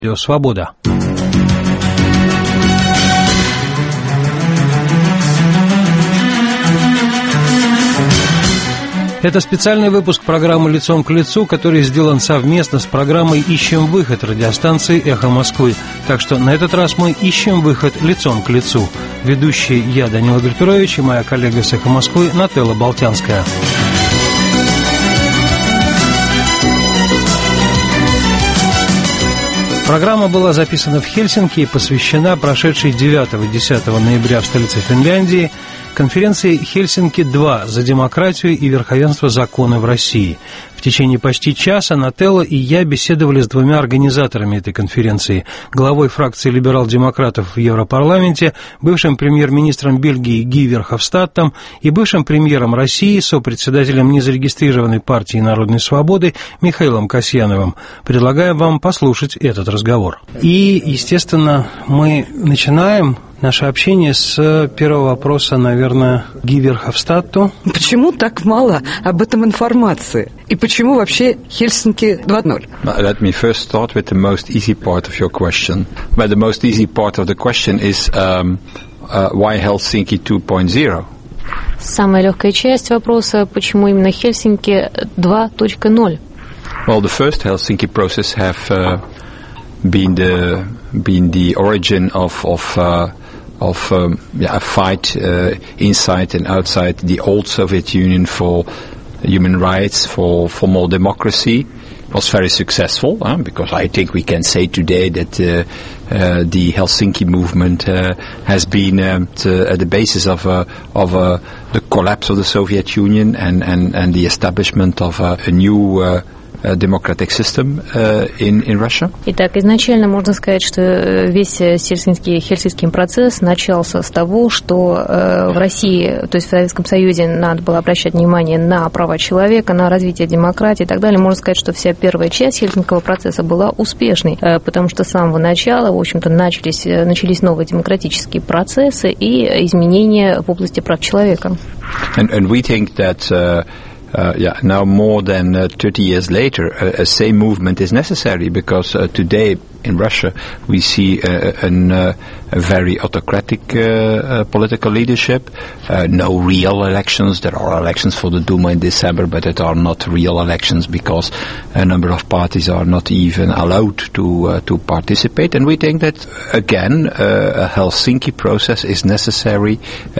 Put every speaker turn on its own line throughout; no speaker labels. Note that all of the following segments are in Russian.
Радио Свобода. Это специальный выпуск программы «Лицом к лицу», который сделан совместно с программой «Ищем выход» радиостанции «Эхо Москвы». Так что на этот раз мы ищем выход лицом к лицу. Ведущий я, Данила Гальперович, и моя коллега с «Эхо Москвы» Нателла Болтянская. Программа была записана в Хельсинки и посвящена прошедшей 9-10 ноября в столице Финляндии конференции «Хельсинки-2. За демократию и верховенство закона в России». В течение почти часа Нателла и я беседовали с двумя организаторами этой конференции: главой фракции либерал-демократов в Европарламенте, бывшим премьер-министром Бельгии Ги Верховстаттом и бывшим премьером России, сопредседателем незарегистрированной партии Народной свободы Михаилом Касьяновым. Предлагаем вам послушать этот разговор. И, естественно, мы начинаем наше общение с первого вопроса, наверное, Ги Верховстатту.
Почему так мало об этом информации? И почему вообще Хельсинки 2.0?
Let me first start with the most easy part of your question. But the most easy part of the question is why Helsinki 2.0?
Самая легкая часть вопроса, почему именно Хельсинки 2.0?
Well, the first Helsinki process have been the origin of a fight inside and outside the old Soviet Union for human rights, for more democracy. It was very successful, because I think we can say today that the Helsinki movement has been at the basis of the collapse of the Soviet Union and the establishment of a new democratic system in Russia.
Итак, изначально можно сказать, что весь Хельсинкский процесс начался с того, что в России, то есть в Советском Союзе, надо было обращать внимание на права человека, на развитие демократии и так далее. Можно сказать, что вся первая часть Хельсинкского процесса была успешной, потому что с самого начала, в общем-то, начались новые демократические процессы и изменения в области прав человека.
And we think that now more than 30 years later, a same movement is necessary because today in Russia we see a very autocratic political leadership, no real elections. There are elections for the Duma in December, but it are not real elections because a number of parties are not even allowed to participate. And we think that, again, a Helsinki process is necessary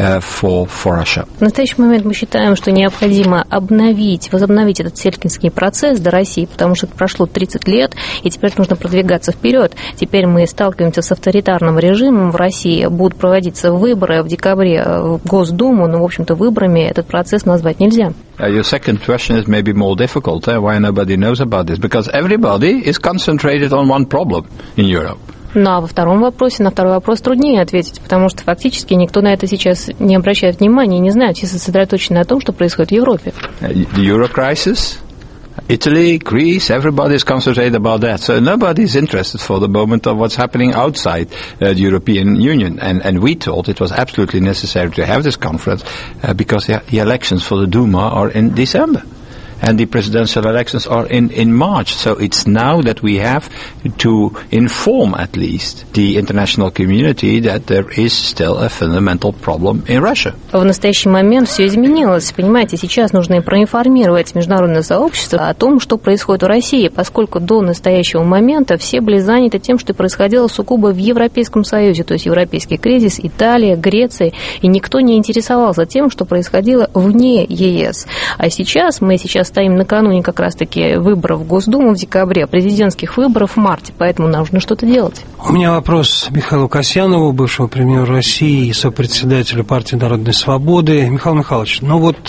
for Russia.
В настоящий момент мы считаем, что необходимо возобновить этот хельсинкский процесс до России, потому что прошло 30 лет, и теперь нужно продвигаться вперед. Теперь мы сталкиваемся с авторитарным режимом в России. Будут проводиться выборы в декабре в Госдуму, но, в общем-то, выборами этот процесс назвать нельзя.
Your second question is maybe more difficult. Why nobody knows about this? Because everybody is concentrated on one problem in Europe.
Ну, а на второй вопрос труднее ответить, потому что фактически никто на это сейчас не обращает внимания и не знает, все сосредоточены на том, что происходит в Европе.
The Euro crisis, Italy, Greece, everybody is concentrated about that. So nobody is interested for the moment of what's happening outside the European Union. And we thought it was absolutely necessary to have this conference because the elections for the Duma are in December. And the presidential elections are in March. So it's now that we have to inform at least the international community that there is still a fundamental problem in Russia.
В настоящий момент все изменилось. Понимаете, сейчас нужно проинформировать международное сообщество о том, что происходит в России, поскольку до настоящего момента все были заняты тем, что происходило сугубо в Европейском Союзе, то есть европейский кризис, Италия, Греция, и никто не интересовался тем, что происходило вне ЕС. А мы сейчас стоим накануне как раз-таки выборов в Госдуму в декабре, президентских выборов в марте, поэтому нужно что-то делать.
У меня вопрос Михаилу Касьянову, бывшему премьеру России и сопредседателю партии Народной свободы. Михаил Михайлович,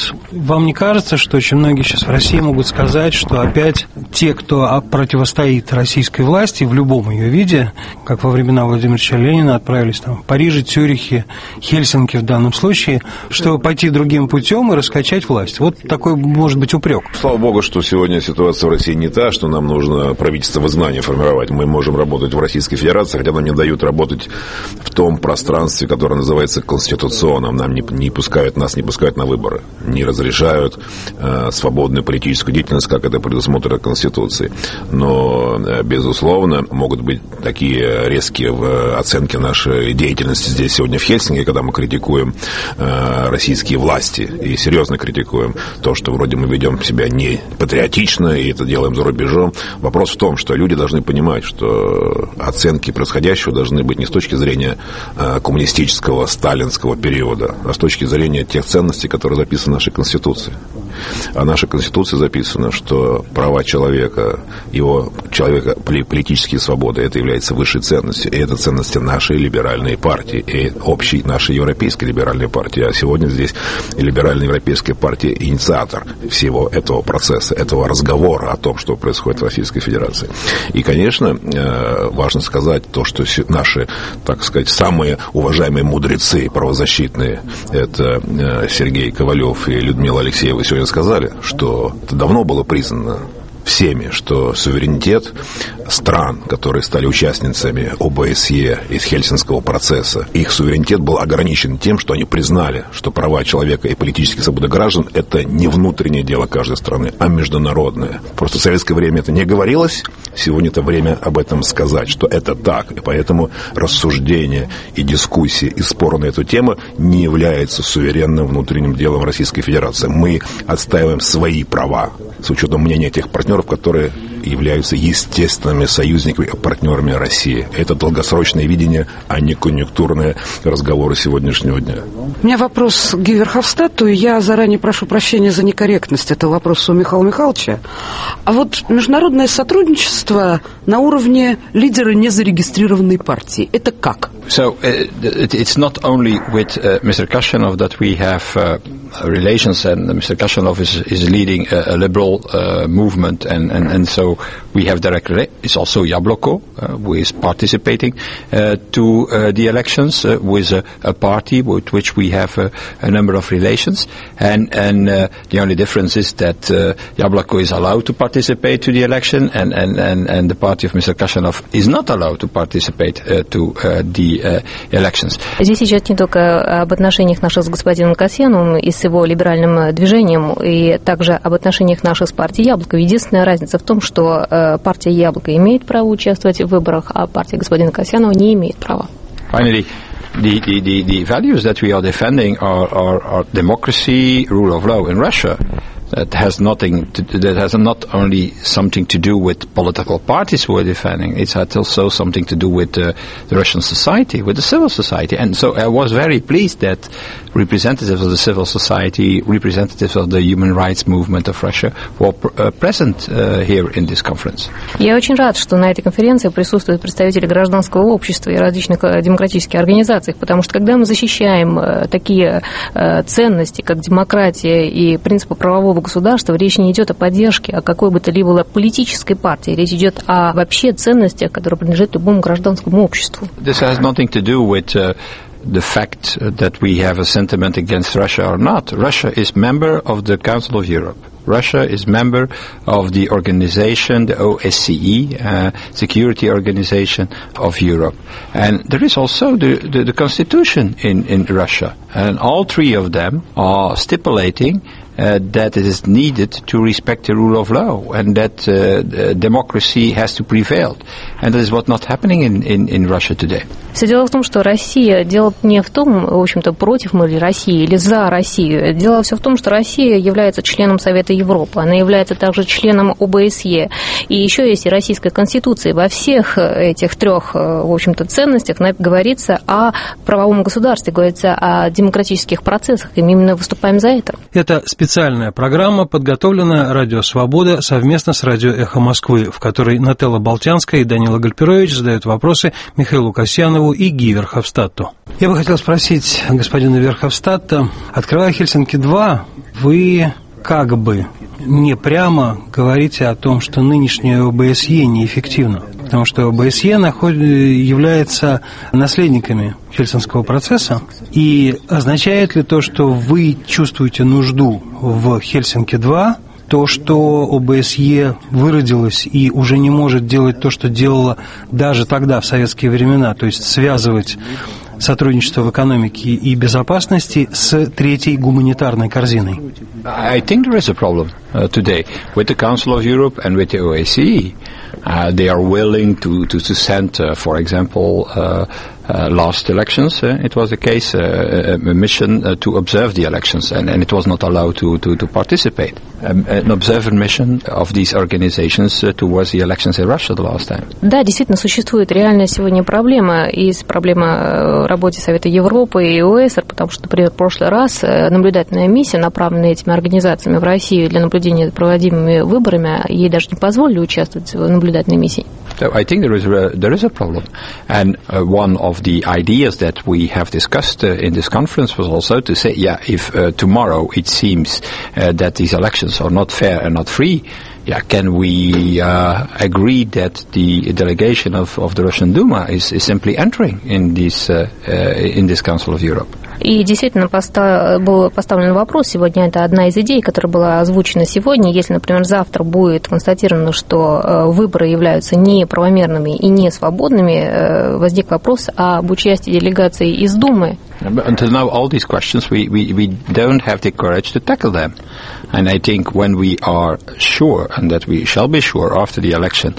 вам не кажется, что очень многие сейчас в России могут сказать, что опять те, кто противостоит российской власти в любом ее виде, как во времена Владимира Ильича Ленина, отправились в Париже, Цюрихе, Хельсинки в данном случае, чтобы пойти другим путем и раскачать власть? Вот такой может быть упрек.
Слава богу, что сегодня ситуация в России не та, что нам нужно правительство в изгнании формировать. Мы можем работать в Российской Федерации, хотя нам не дают работать в том пространстве, которое называется конституционным. Нам нас не пускают на выборы, не разрешают свободную политическую деятельность, как это предусмотрено Конституцией. Но, безусловно, могут быть такие резкие оценки нашей деятельности здесь сегодня в Хельсинки, когда мы критикуем российские власти и серьезно критикуем то, что вроде мы ведем себя не патриотично, и это делаем за рубежом. Вопрос в том, что люди должны понимать, что оценки происходящего должны быть не с точки зрения коммунистического, сталинского периода, а с точки зрения тех ценностей, которые записаны в нашей Конституции. А в нашей Конституции записано, что права человека, политические свободы, это является высшей ценностью. И это ценности нашей либеральной партии и общей нашей европейской либеральной партии. А сегодня здесь либеральная европейская партия инициатор всего этого процесса, этого разговора о том, что происходит в Российской Федерации. И, конечно, важно сказать то, что наши, так сказать, самые уважаемые мудрецы правозащитные, это Сергей Ковалев и Людмила Алексеева, сегодня сказали, что это давно было признано всеми, что суверенитет стран, которые стали участницами ОБСЕ из Хельсинского процесса, их суверенитет был ограничен тем, что они признали, что права человека и политические свободы граждан – это не внутреннее дело каждой страны, а международное. Просто в советское время это не говорилось, сегодня это время об этом сказать, что это так, и поэтому рассуждения и дискуссии и споры на эту тему не являются суверенным внутренним делом Российской Федерации. Мы отстаиваем свои права с учетом мнения тех партнеров, которые являются естественными союзниками и партнерами России. Это долгосрочное видение, а не конъюнктурные разговоры сегодняшнего дня.
У меня вопрос к Гиви Верховстатту, и я заранее прошу прощения за некорректность этого вопроса у Михаила Михайловича. А вот международное сотрудничество на уровне лидера незарегистрированной партии, это как?
So it's not only with Mr. Kashanov that we have relations, and Mr. Kashanov is leading a liberal movement, and so we have direct. It's also Yabloko, who is participating to the elections with a party with which we have a number of relations, and the only difference is that Yabloko is allowed to participate to the election, and the party of Mr. Kashanov is not allowed to participate to the elections.
Здесь идет не только об отношениях наших с господином Касьяновым и с его либеральным движением, и также об отношениях наших с партией Яблоко. Единственная разница в том, что партия Яблоко имеет право участвовать в выборах, а партия господина Касьянова не имеет права.
Finally, the values that we are defending are democracy, rule of law in Russia. That has not only something to do with political parties we're defending, it has also something to do with the Russian society, with the civil society. And so I was very pleased that representatives of the civil society, representatives of the human rights movement of Russia were present here in this conference.
Я очень рад, что на этой конференции присутствуют представители гражданского общества и различных демократических организаций, потому что когда мы защищаем такие ценности, как демократия и принципы правового государства, речь не идет о поддержке, о какой бы то ни было политической партии, речь идет о вообще ценностях, которые принадлежат любому гражданскому обществу.
This has nothing to do with the fact that we have a sentiment against Russia or not. Russia is member of the Council of Europe. Russia is member of the organization, the OSCE, Security Organization of Europe. And there is also the constitution in Russia. And all three of them are stipulating that it is needed to respect the rule of law and that democracy has to prevail. And that is what's not happening in Russia today.
Все дело в том, что Россия, дело не в том, в общем-то, против мы ли России или за Россию. Дело все в том, что Россия является членом Совета Европы, она является также членом ОБСЕ. И еще есть и Российская Конституция. Во всех этих трех, в общем-то, ценностях говорится о правовом государстве, говорится о демократических процессах, и мы именно выступаем за это.
Это специальная программа, подготовленная «Радио Свобода» совместно с «Радио Эхо Москвы», в которой Нателла Болтянская и Данила Гальперович задают вопросы Михаилу Касьянову и Гиви Верховстатту. Я бы хотел спросить господина Верховстатта, открывая Хельсинки-2, вы как бы не прямо говорите о том, что нынешнее ОБСЕ неэффективно, потому что ОБСЕ является наследниками Хельсинского процесса, и означает ли то, что вы чувствуете нужду в Хельсинки-2, то, что ОБСЕ выродилось и уже не может делать то, что делала даже тогда, в советские времена, то есть связывать сотрудничество в экономике и безопасности с третьей гуманитарной корзиной?
I think there is a problem today with the Council of Europe and with the OSCE. They are willing to send, for example, last elections, it was the case, a mission to observe the elections, and it was not allowed to participate. An observer mission of these organizations towards the elections in Russia the last time.
Да, действительно, существует реальная сегодня проблема, есть проблема в работе Совета Европы и ОЭСР, потому что, например, в прошлый раз наблюдательная миссия, направленная этими организациями в Россию для наблюдения за проводимыми выборами, ей даже не позволили участвовать в наблюдательной миссии.
So I think there is a problem, and one of the ideas that we have discussed in this conference was also to say, if tomorrow it seems that these elections are not fair and not free, can we agree that the delegation of the Russian Duma is simply entering in this Council of Europe?
И действительно был поставлен вопрос сегодня, это одна из идей, которая была озвучена сегодня. Если, например, завтра будет констатировано, что выборы являются неправомерными и не свободными, возник вопрос об участии делегации из Думы.
Until now, all these questions, we don't have the courage to tackle them. And I think when we are sure, and that we shall be sure after the election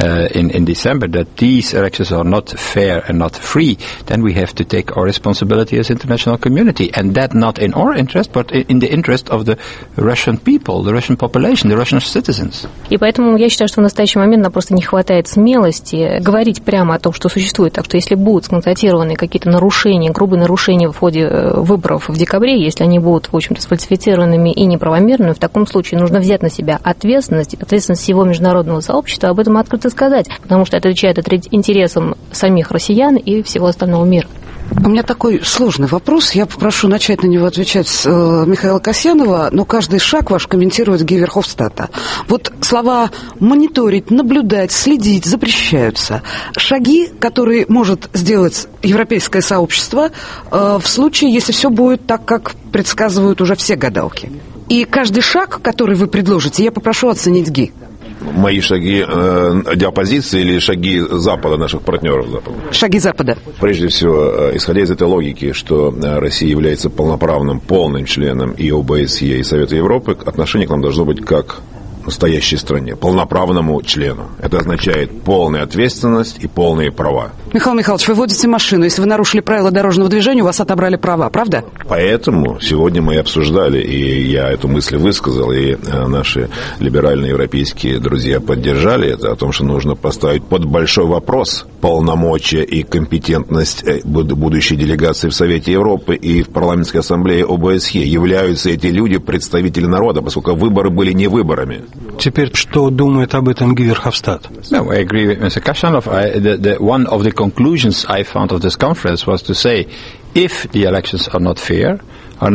in December, that these elections are not fair and not free, then we have to take our responsibility as international community. And that not in our interest, but in the interest of the Russian people, the Russian population, the Russian citizens.
И поэтому я считаю, что в настоящий момент нам просто не хватает смелости говорить прямо о том, что существует. Так что если будут сконстатированы какие-то нарушения, грубые нарушения в ходе выборов в декабре, если они будут, в общем-то, сфальсифицированными и неправомерными, в таком случае нужно взять на себя ответственность всего международного сообщества, об этом открыто сказать, потому что это отвечает интересам самих россиян и всего остального мира.
У меня такой сложный вопрос. Я попрошу начать на него отвечать Михаила Касьянова, но каждый шаг ваш комментировать Гей Верховстата. Вот слова «мониторить», «наблюдать», «следить» запрещаются. Шаги, которые может сделать европейское сообщество в случае, если все будет так, как предсказывают уже все гадалки. И каждый шаг, который вы предложите, я попрошу оценить Ги.
Мои шаги оппозиции или шаги Запада, наших партнеров Запада?
Шаги Запада.
Прежде всего, исходя из этой логики, что Россия является полноправным, полным членом и ОБСЕ, и Совета Европы, отношение к нам должно быть как настоящей стране, полноправному члену. Это означает полная ответственность и полные права.
Михаил Михайлович, вы водите машину. Если вы нарушили правила дорожного движения, у вас отобрали права, правда?
Поэтому сегодня мы обсуждали, и я эту мысль высказал, и наши либеральные европейские друзья поддержали это, о том, что нужно поставить под большой вопрос полномочия и компетентность будущей делегации в Совете Европы и в парламентской ассамблее ОБСЕ. Являются эти люди представители народа, поскольку выборы были не выборами.
Теперь, что думает об этом Гей Верховстат?
No, I agree with Mr. Kashanov. One of the conclusions I found of this conference was to say, if the elections are not fair, and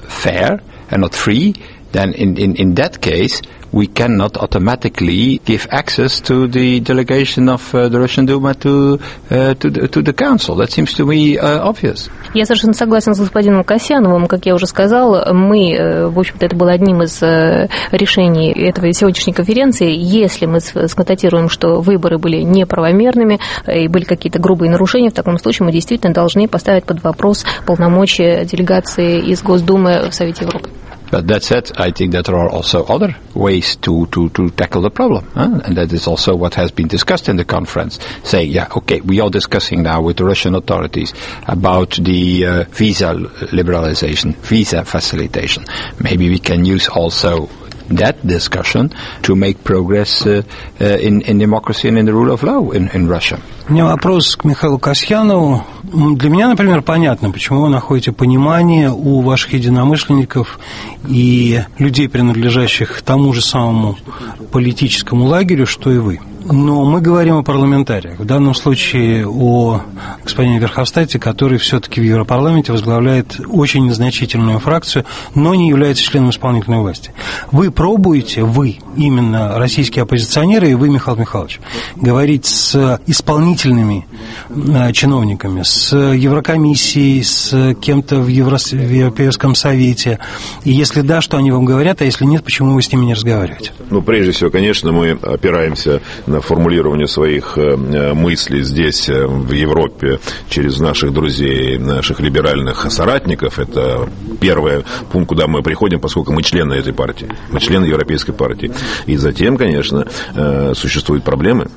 not free, then in that case, we cannot automatically give access to the delegation of the Russian Duma to the Council. That seems to me obvious.
Я совершенно согласен с господином Касьяновым. Как я уже сказал, мы, в общем-то, это было одним из решений этой сегодняшней конференции. Если мы сконстатируем, что выборы были неправомерными и были какие-то грубые нарушения, в таком случае мы действительно должны поставить под вопрос полномочия делегации из Госдумы в Совете Европы.
But that said, I think that there are also other ways to tackle the problem. And that is also what has been discussed in the conference. Saying, we are discussing now with the Russian authorities about the visa liberalization, visa facilitation. Maybe we can use also that discussion to make progress in democracy and in the rule of law in Russia.
У меня вопрос к Михаилу Касьянову. Для меня, например, понятно, почему вы находите понимание у ваших единомышленников и людей, принадлежащих тому же самому политическому лагерю, что и вы. Но мы говорим о парламентариях. В данном случае о господине Верховстате, который все-таки в Европарламенте возглавляет очень незначительную фракцию, но не является членом исполнительной власти. Вы пробуете, вы, именно российские оппозиционеры, и вы, Михаил Михайлович, говорить с исполнительными чиновниками, с Еврокомиссией, с кем-то в Европейском совете? И если да, что они вам говорят, а если нет, почему вы с ними не разговариваете?
Ну, прежде всего, конечно, мы опираемся на формулирование своих мыслей здесь, в Европе, через наших друзей, наших либеральных соратников. Это первый пункт, куда мы приходим, поскольку мы члены этой партии, мы члены Европейской партии. И затем, конечно, существуют проблемы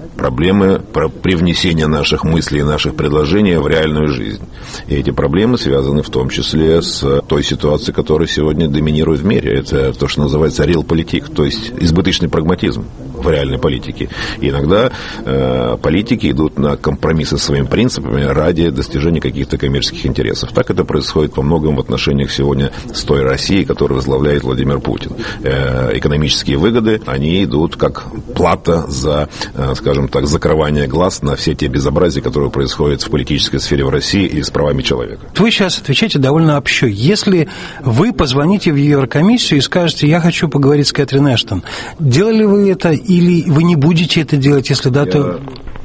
при внесении наших мыслей, наших предложений в реальную жизнь. И эти проблемы связаны в том числе с той ситуацией, которая сегодня доминирует в мире. Это то, что называется реалполитик, то есть избыточный прагматизм в реальной политике. И иногда политики идут на компромиссы со своими принципами ради достижения каких-то коммерческих интересов. Так это происходит во многом в отношениях сегодня с той Россией, которую возглавляет Владимир Путин. Экономические выгоды, они идут как плата за, скажем так, закрывание глаз на все те безобразия, которые происходят в политической сфере в России и с правами человека.
Вы сейчас отвечаете довольно общо. Если вы позвоните в Еврокомиссию и скажете, я хочу поговорить с Кэтрин Эштон, делали вы это или вы не будете это делать, если да, то...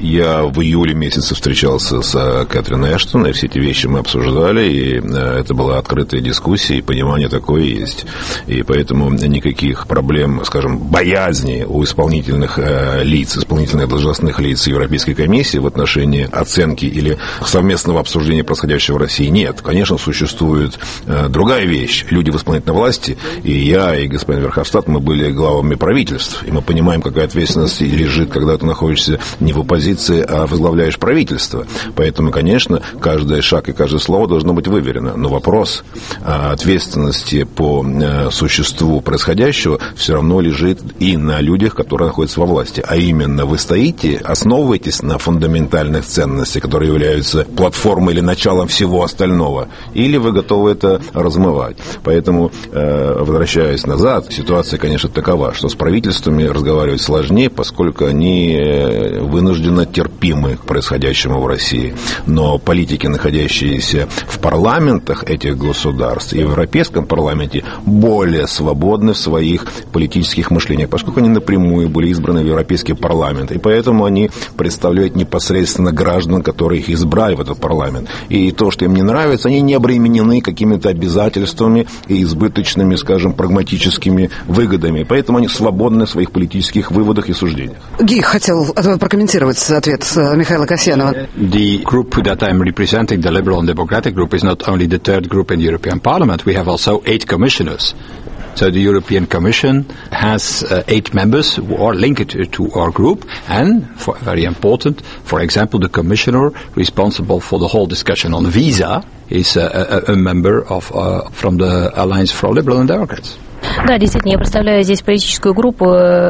Я в июле месяце встречался с Кэтрин Эштон, и все эти вещи мы обсуждали, и это была открытая дискуссия, и понимание такое есть. И поэтому никаких проблем, скажем, боязни у исполнительных лиц, исполнительных должностных лиц Европейской комиссии в отношении оценки или совместного обсуждения происходящего в России нет. Конечно, существует другая вещь. Люди в исполнительной власти, и я, и господин Верховстат, мы были главами правительств, и мы понимаем, какая ответственность лежит, когда ты находишься не в оппозиции, а возглавляешь правительство. Поэтому, конечно, каждый шаг и каждое слово должно быть выверено. Но вопрос ответственности по существу происходящего все равно лежит и на людях, которые находятся во власти. А именно, вы стоите, основываетесь на фундаментальных ценностях, которые являются платформой или началом всего остального, или вы готовы это размывать. Поэтому, возвращаясь назад, ситуация, конечно, такова, что с правительствами разговаривать сложнее, поскольку они вынуждены терпимы к происходящему в России. Но политики, находящиеся в парламентах этих государств и в Европейском парламенте, более свободны в своих политических мышлениях, поскольку они напрямую были избраны в Европейский парламент. И поэтому они представляют непосредственно граждан, которые их избрали в этот парламент. И то, что им не нравится, они не обременены какими-то обязательствами и избыточными, скажем, прагматическими выгодами. Поэтому они свободны в своих политических выводах и суждениях.
Ги хотел прокомментировать ответ Михаила Касьянова.
The group that I'm representing, the Liberal and Democratic Group, is not only the third group in the European Parliament. We have also 8 commissioners. So the European Commission has 8 members who are linked to our group, and very important, for example, the commissioner responsible for the whole discussion on visa is a member of from the Alliance for Liberal and Democrats.
Да, действительно, я представляю здесь политическую группу,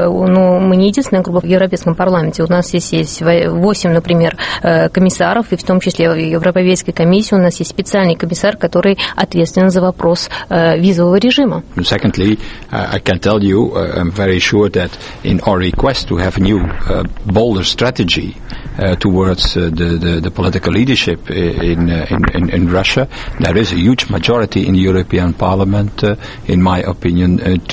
но мы не единственная группа в Европейском парламенте. У нас здесь есть 8, например, комиссаров, и в том числе в Европейской комиссии у нас есть специальный комиссар, который ответственен за вопрос визового режима.
Secondly, I can tell you, I'm very sure that in our request to have a new, bolder strategy towards the political leadership in Russia, there is a huge majority in the European Parliament, in my opinion,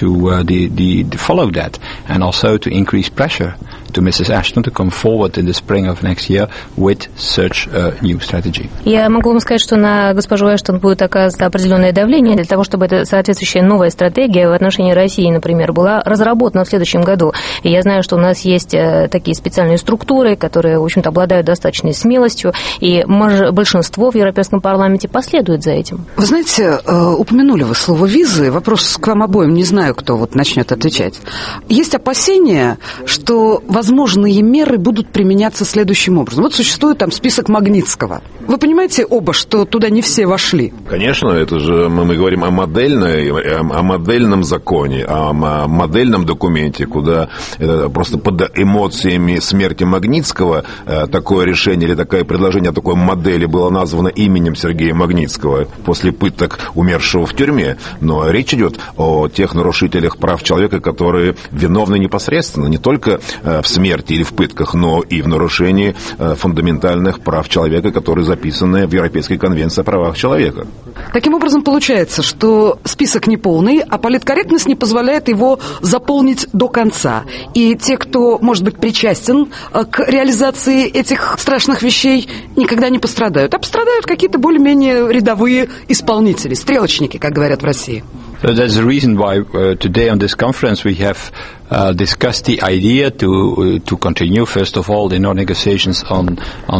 to follow that, and also to increase pressure to Mrs. Ashton to come forward in the spring of next year with such a new strategy.
Я могу вам сказать, что на госпожу Эштон будет оказано определенное давление для того, чтобы эта соответствующая новая стратегия в отношении России, например, была разработана в следующем году. И я знаю, что у нас есть такие специальные структуры, которые, в общем-то, обладают достаточной смелостью, и большинство в Европейском парламенте последует за этим.
Вы знаете, упомянули вы слово «визы». Вопрос к вам обоим, не знаю, кто вот начнет отвечать. Есть опасения, что возможные меры будут применяться следующим образом. Вот существует там список Магнитского. Вы понимаете оба, что туда не все вошли?
Конечно, это же мы говорим о модельном законе, о модельном документе, куда просто под эмоциями смерти Магнитского такое решение или такое предложение о такой модели было названо именем Сергея Магнитского после пыток умершего в тюрьме. Но речь идет о тех нарушителях прав человека, которые виновны непосредственно, не только в смерти или в пытках, но и в нарушении фундаментальных прав человека, которые записаны в Европейской конвенции о правах человека.
Таким образом, получается, что список неполный, а политкорректность не позволяет его заполнить до конца. И те, кто, может быть, причастен к реализации этих страшных вещей, никогда не пострадают. А пострадают какие-то более-менее рядовые исполнители, стрелочники, как говорят в России.
So that's the reason why today on this conference we have discussed the idea to continue, first of all, the negotiations on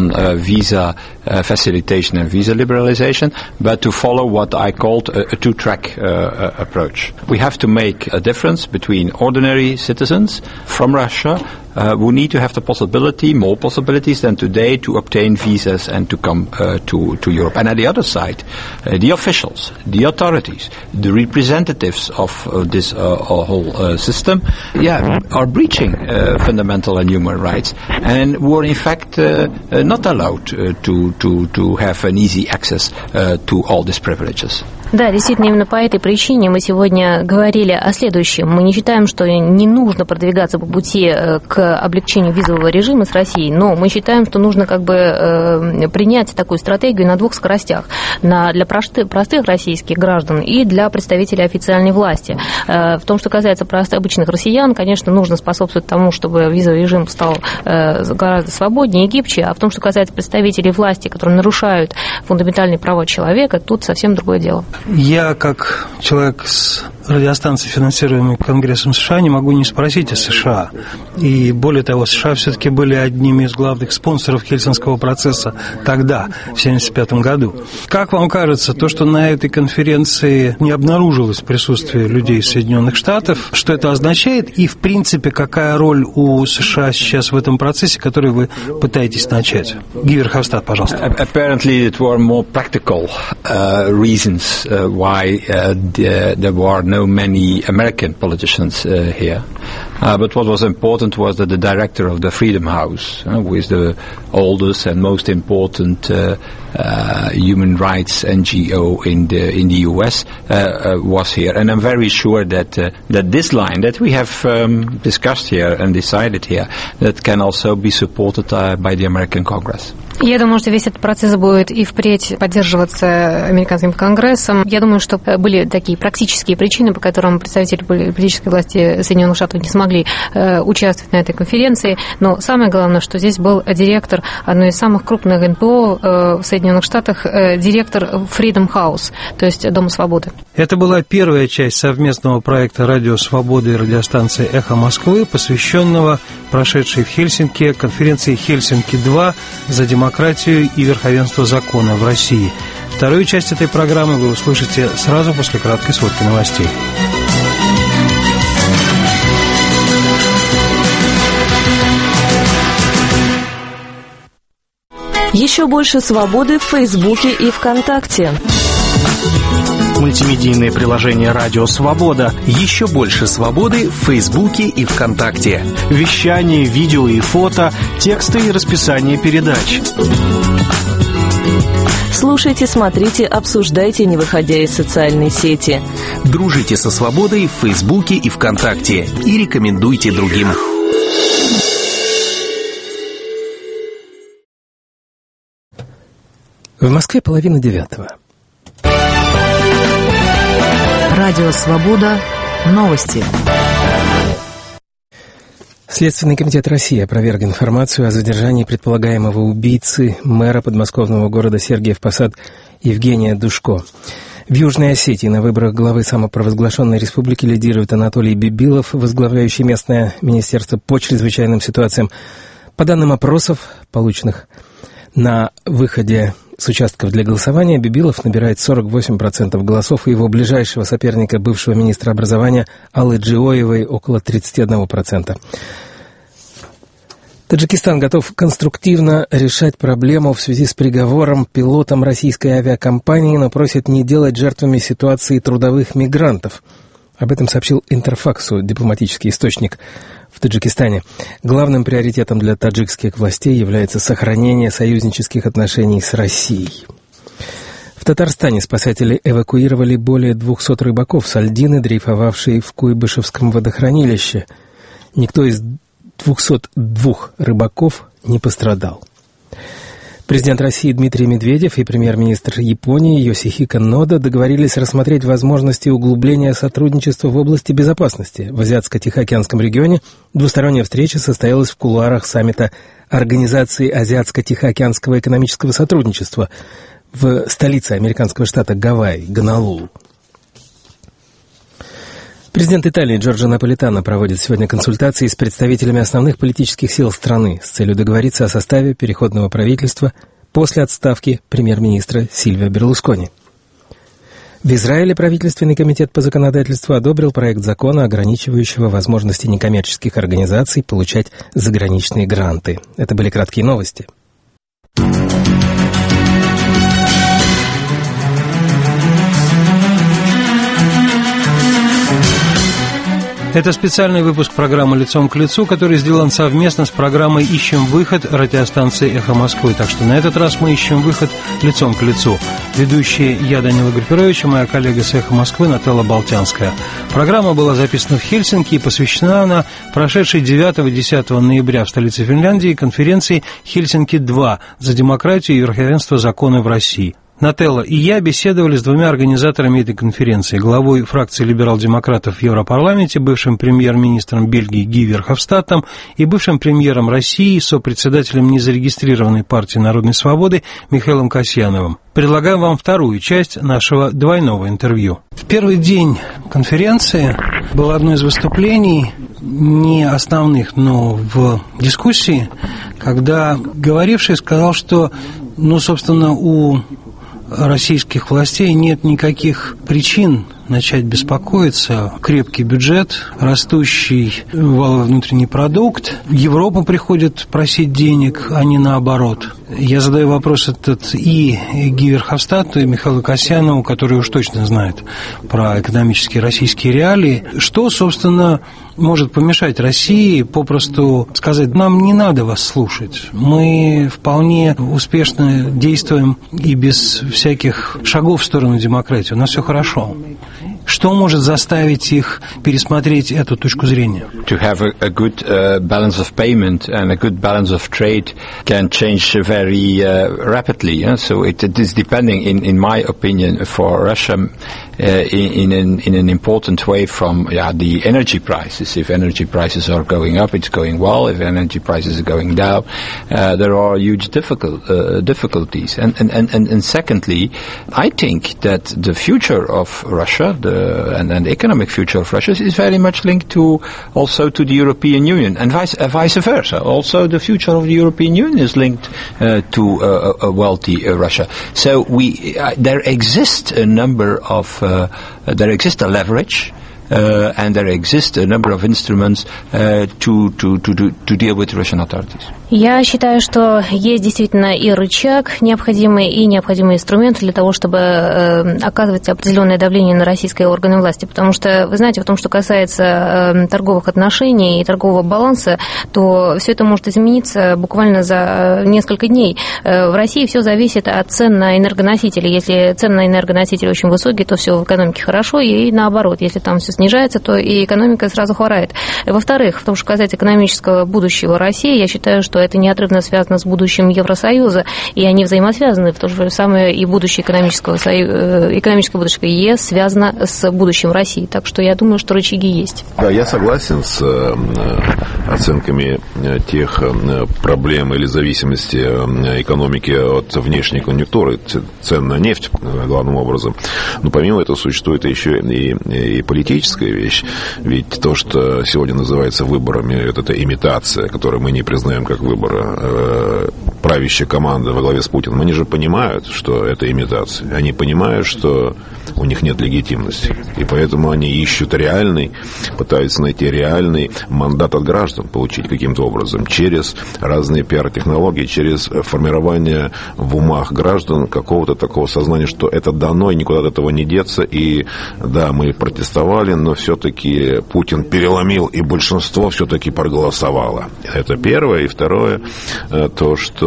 visa facilitation and visa liberalization, but to follow what I called a two-track approach. We have to make a difference between ordinary citizens from Russia who need to have the possibility, more possibilities than today, to obtain visas and to come to Europe. And on the other side, the officials, the authorities, the representatives of this whole system, are breaching fundamental and human rights, and who are in fact not allowed to have an easy access to all these privileges.
Да, действительно, именно по этой причине мы сегодня говорили о следующем. Мы не считаем, что не нужно продвигаться по пути к облегчению визового режима с Россией, но мы считаем, что нужно принять такую стратегию на двух скоростях. Для простых российских граждан и для представителей официальной власти. В том, что касается обычных россиян, конечно, нужно способствовать тому, чтобы визовый режим стал гораздо свободнее и гибче, а в том, что касается представителей власти, которые нарушают фундаментальные права человека, тут совсем другое дело.
Я, как человек с радиостанции, финансируемой Конгрессом США, не могу не спросить о США. И более того, США все-таки были одними из главных спонсоров Хельсинского процесса тогда, в 1975 году. Как вам кажется, то, что на этой конференции не обнаружилось присутствие людей из Соединенных Штатов, что это означает? И, в принципе, какая роль у США сейчас в этом процессе, который вы пытаетесь начать? Гий Верховстад, пожалуйста.
Apparently it were more practical reasons why there were no many American politicians here. But what was important was that the director of the Freedom House, who is the oldest and most important human rights NGO in the US, was here. And I'm very sure that this line that we have discussed here and decided here, that can also be supported by the American Congress.
Я думаю, что весь этот процесс будет и впредь поддерживаться американским конгрессом. Я думаю, что были такие практические причины, по которым представители политической власти Соединенных Штатов не смогли участвовать на этой конференции. Но самое главное, что здесь был директор одной из самых крупных НПО в Соединенных Штатах, директор Freedom House, то есть Дома свободы.
Это была первая часть совместного проекта «Радио Свобода» и радиостанции «Эхо Москвы», посвященного прошедшей в Хельсинки конференции «Хельсинки-2» за демократию и верховенство закона в России. Вторую часть этой программы вы услышите сразу после краткой сводки новостей.
Еще больше свободы в Фейсбуке и ВКонтакте.
Мультимедийное приложение «Радио Свобода». Еще больше свободы в Фейсбуке и ВКонтакте. Вещание, видео и фото, тексты и расписание передач.
Слушайте, смотрите, обсуждайте, не выходя из социальной сети.
Дружите со свободой в Фейсбуке и ВКонтакте. И рекомендуйте другим. В Москве 8:30.
Радио «Свобода». Новости.
Следственный комитет России опроверг информацию о задержании предполагаемого убийцы мэра подмосковного города Сергиев Посад Евгения Душко. В Южной Осетии на выборах главы самопровозглашенной республики лидирует Анатолий Бибилов, возглавляющий местное министерство по чрезвычайным ситуациям. По данным опросов, полученных на выходе с участков для голосования, Бибилов набирает 48% голосов, и его ближайшего соперника, бывшего министра образования Аллы Джиоевой, около 31%. Таджикистан готов конструктивно решать проблему в связи с приговором пилотам российской авиакомпании, но просит не делать жертвами ситуации трудовых мигрантов. Об этом сообщил Интерфаксу дипломатический источник в Таджикистане. Главным приоритетом для таджикских властей является сохранение союзнических отношений с Россией. В Татарстане спасатели эвакуировали более 200 рыбаков с Альдины, дрейфовавшей в Куйбышевском водохранилище. Никто из 202 рыбаков не пострадал. Президент России Дмитрий Медведев и премьер-министр Японии Йосихико Нода договорились рассмотреть возможности углубления сотрудничества в области безопасности. В Азиатско-Тихоокеанском регионе двусторонняя встреча состоялась в кулуарах саммита Организации Азиатско-Тихоокеанского экономического сотрудничества в столице американского штата Гавайи, Гонолулу. Президент Италии Джорджо Наполитано проводит сегодня консультации с представителями основных политических сил страны с целью договориться о составе переходного правительства после отставки премьер-министра Сильвио Берлускони. В Израиле правительственный комитет по законодательству одобрил проект закона, ограничивающего возможности некоммерческих организаций получать заграничные гранты. Это были краткие новости.
Это специальный выпуск программы «Лицом к лицу», который сделан совместно с программой «Ищем выход» радиостанции «Эхо Москвы». Так что на этот раз мы ищем выход лицом к лицу. Ведущие я, Данила Григорьевич, и моя коллега с «Эхо Москвы» Наталья Болтянская. Программа была записана в Хельсинки и посвящена она прошедшей 9-10 ноября в столице Финляндии конференции «Хельсинки-2» за демократию и верховенство закона в России. Нателла и я беседовали с двумя организаторами этой конференции, главой фракции либерал-демократов в Европарламенте, бывшим премьер-министром Бельгии Ги Верховстаттом и бывшим премьером России, сопредседателем незарегистрированной партии Народной свободы Михаилом Касьяновым. Предлагаем вам вторую часть нашего двойного интервью. В первый день конференции было одно из выступлений, не основных, но в дискуссии, когда говоривший сказал, что, собственно, у российских властей нет никаких причин начать беспокоиться. Крепкий бюджет, растущий валовый внутренний продукт. Европа приходит просить денег, а не наоборот. Я задаю вопрос этот и Ги Верховстатту, и Михаилу Касьянову, которые уж точно знают про экономические российские реалии. Что, собственно, может помешать России попросту сказать: нам не надо вас слушать, мы вполне успешно действуем и без всяких шагов в сторону демократии, у нас все хорошо. Что может заставить их пересмотреть эту точку зрения?
To have a good balance of payment and a good balance of trade can change very rapidly. Yeah? So it is depending, in my opinion, for Russia in an important way from the energy prices. If energy prices are going up, it's going well. If energy prices are going down, there are huge difficulties. And secondly, I think that the future of Russia, and the economic future of Russia, is very much linked also to the European Union, and vice versa. Also, the future of the European Union is linked to a wealthy Russia. So there exists a leverage. And there exist a number of instruments to deal with Russian authorities.
Я считаю, что есть действительно и рычаг необходимый, и необходимый инструмент для того, чтобы оказывать определенное давление на российские органы власти. Потому что, вы знаете, в том, что касается торговых отношений и торгового баланса, то все это может измениться буквально за несколько дней. В России все зависит от цен на энергоносители. Если цены на энергоносители очень высокие, то все в экономике хорошо, и наоборот, если там все снижается, то и экономика сразу хворает. Во-вторых, в том, что касается экономического будущего России, я считаю, что это неотрывно связано с будущим Евросоюза, и они взаимосвязаны. В то же самое и будущее экономическое будущее ЕС связано с будущим России. Так что я думаю, что рычаги есть.
Да, я согласен с оценками тех проблем или зависимости экономики от внешней конъюнктуры, цен на нефть, главным образом. Но помимо этого существует еще и политическая вещь. Ведь то, что сегодня называется выборами, это имитация, которую мы не признаем как выбор. Правящая команда во главе с Путиным, они же понимают, что это имитация. Они понимают, что у них нет легитимности. И поэтому они ищут пытаются найти реальный мандат от граждан, получить каким-то образом, через разные пиар-технологии, через формирование в умах граждан какого-то такого сознания, что это дано, и никуда от этого не деться. И да, мы протестовали, но все-таки Путин переломил, и большинство все-таки проголосовало. Это первое. И второе, то, что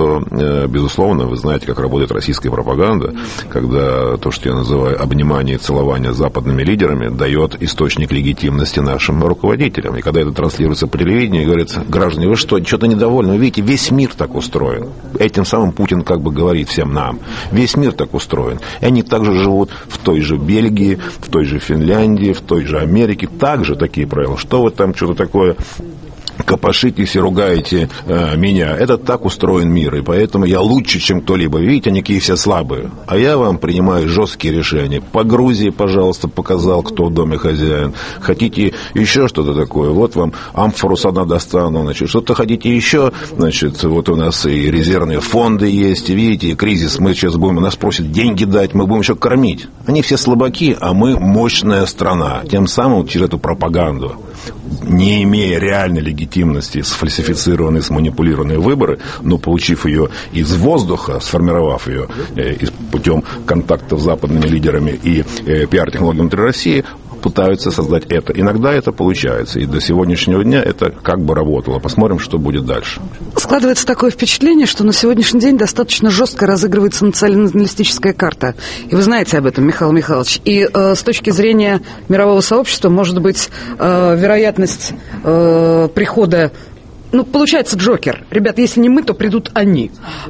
что, безусловно, вы знаете, как работает российская пропаганда, когда то, что я называю обнимание и целование с западными лидерами, дает источник легитимности нашим руководителям. И когда это транслируется по телевидению, говорится: граждане, вы что-то недовольны? Вы видите, весь мир так устроен. Этим самым Путин как бы говорит всем нам: весь мир так устроен. И они также живут в той же Бельгии, в той же Финляндии, в той же Америке. Также такие правила. Что вы там что-то такое копошитесь и ругаете меня? Это так устроен мир, и поэтому я лучше, чем кто-либо. Видите, они какие все слабые. А я вам принимаю жесткие решения. По Грузии, пожалуйста, показал, кто в доме хозяин. Хотите еще что-то такое? Вот вам амфору со дна достану. Значит, что-то хотите еще? Значит, вот у нас и резервные фонды есть. Видите, кризис, мы сейчас будем, нас просят деньги дать, мы будем еще кормить. Они все слабаки, а мы мощная страна. Тем самым через эту пропаганду, не имея реальной легитимности, сфальсифицированные, сманипулированные выборы, но получив ее из воздуха, сформировав ее путем контактов с западными лидерами и пиар-технологиями внутри России, пытаются создать это. Иногда это получается, и до сегодняшнего дня это как бы работало. Посмотрим, что будет дальше.
Складывается такое впечатление, что на сегодняшний день достаточно жестко разыгрывается националистическая карта. И вы знаете об этом, Михаил Михайлович. И с точки зрения мирового сообщества, может быть, вероятность прихода, получается Джокер. Ребята, если не мы, то придут они.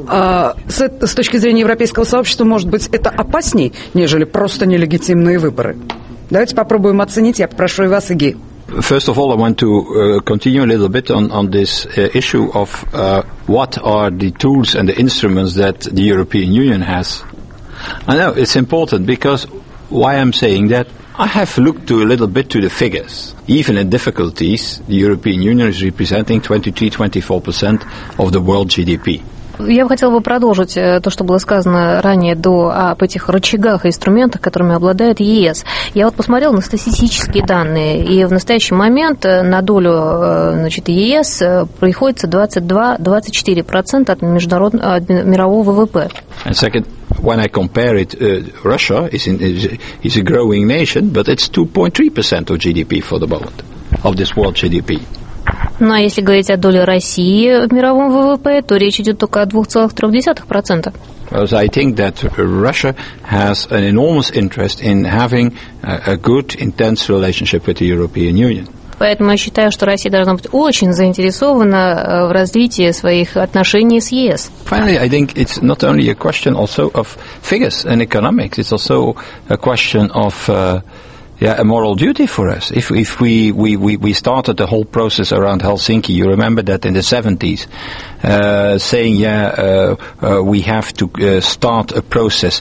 С точки зрения европейского сообщества, может быть, это опасней, нежели просто нелегитимные выборы. Давайте попробуем оценить. Я попрошу и вас, и Ги.
First of all, I want to continue a little bit on this issue of what are the tools and the instruments that the European Union has. I know it's important because why I'm saying that, I have looked a little bit to the figures. Even in difficulties, the European Union is representing 23-24% of the world GDP.
Я бы хотела бы продолжить то, что было сказано ранее об этих рычагах и инструментах, которыми обладает ЕС. Я посмотрела на статистические данные, и в настоящий момент на долю ЕС приходится 22-24% от мирового ВВП.
And second, when I compare it, Russia is a growing nation, but it's 2.3% of GDP for the moment, of this world GDP.
Ну, а если говорить о доле России в мировом ВВП, то речь идет только о 2,3%.
Because I think that Russia has an enormous interest in having a good, intense relationship with the European Union.
Поэтому я считаю, что Россия должна быть очень заинтересована в развитии своих отношений с ЕС.
Finally, I think it's not only a question also of figures and economics, it's also a question of a moral duty for us. If we started the whole process around Helsinki, you remember that in the 70s, saying, we have to start a process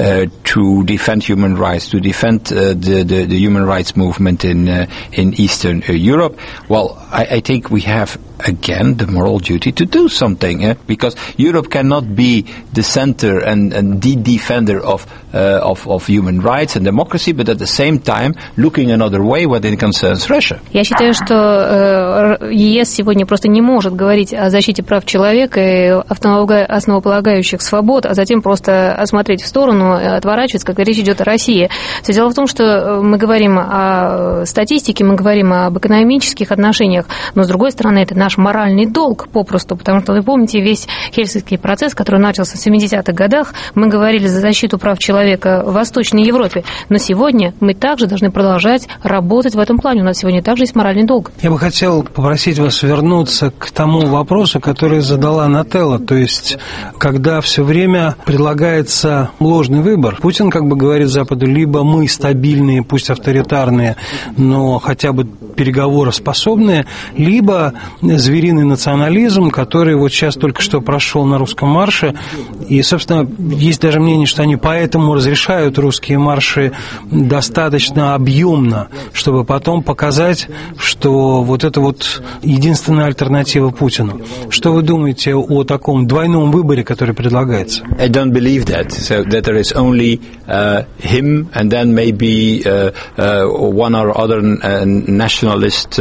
to defend human rights, to defend the human rights movement in Eastern Europe. Well, I think we have again the moral duty to do something, because Europe cannot be the center and the defender of human rights and democracy, but at the same time looking another way when it concerns Russia.
Я считаю, что ЕС сегодня просто не может говорить о защите прав человека и основополагающих свобод, а затем просто осмотреть в сторону, отворачиваться, когда речь идет о России. Все дело в том, что мы говорим о статистике, мы говорим об экономических отношениях, но с другой стороны это наш моральный долг попросту, потому что вы помните весь Хельсинкский процесс, который начался в 70-х годах, мы говорили за защиту прав человека в Восточной Европе, но сегодня мы также должны продолжать работать в этом плане, у нас сегодня также есть моральный долг.
Я бы хотел попросить вас вернуться к тому вопросу, который задала Нателла, то есть когда все время предлагается ложный выбор, Путин как бы говорит Западу, либо мы стабильные, пусть авторитарные, но хотя бы переговороспособные, либо звериный национализм, который вот сейчас только что прошел на русском марше, и, собственно, есть даже мнение, что они поэтому разрешают русские марши достаточно объемно, чтобы потом показать, что вот это вот единственная альтернатива Путину. Что вы думаете о таком двойном выборе, который предлагается?
I don't believe that. So that there is only him and then maybe one or other nationalist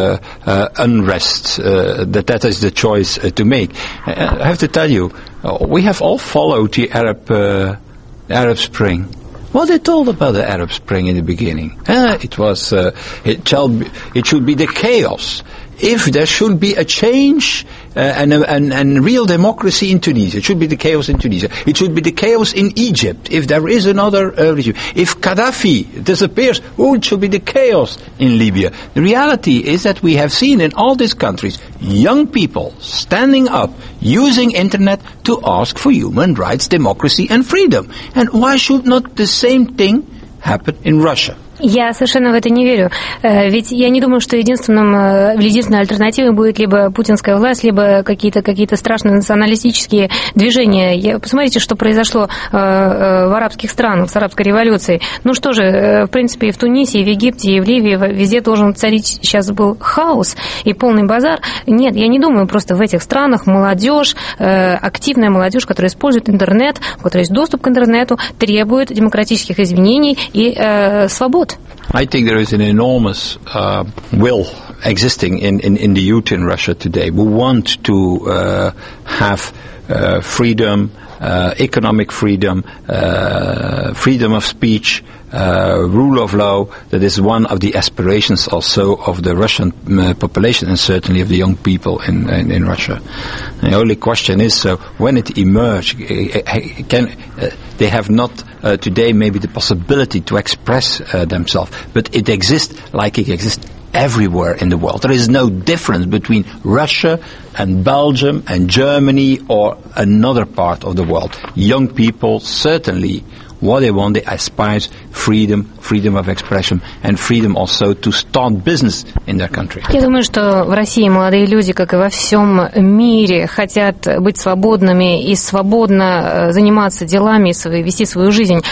unrest. That is the choice to make. I have to tell you, we have all followed the Arab Spring. What they told about the Arab Spring in the beginning? It should be the chaos if there should be a change and real democracy in Tunisia. It should be the chaos in Tunisia. It should be the chaos in Egypt if there is another regime. If Gaddafi disappears, it should be the chaos in Libya. The reality is that we have seen in all these countries young people standing up, using internet to ask for human rights, democracy and freedom. And why should not the same thing happen in Russia?
Я совершенно в это не верю. Ведь я не думаю, что единственной альтернативой будет либо путинская власть, либо какие-то страшные националистические движения. Посмотрите, что произошло в арабских странах с арабской революцией. Ну что же, в принципе, и в Тунисе, и в Египте, и в Ливии везде должен царить сейчас был хаос и полный базар. Нет, я не думаю, просто в этих странах молодежь, активная молодежь, которая использует интернет, у которой есть доступ к интернету, требует демократических изменений и свобод.
I think there is an enormous will existing in the youth in Russia today. We want to have freedom, economic freedom, freedom of speech, rule of law. That is one of the aspirations also of the Russian population and certainly of the young people in Russia. The only question is, when it emerges, they have not today maybe the possibility to express themselves, but it exists like it exists everywhere in the world. There is no difference between Russia and Belgium and Germany or another part of the world. Young people certainly what they want, they aspire freedom of expression and freedom also to start business in their country.
Я думаю, что в России молодые люди, как и во всем мире, хотят быть свободными и свободно заниматься делами, вести свою жизнь.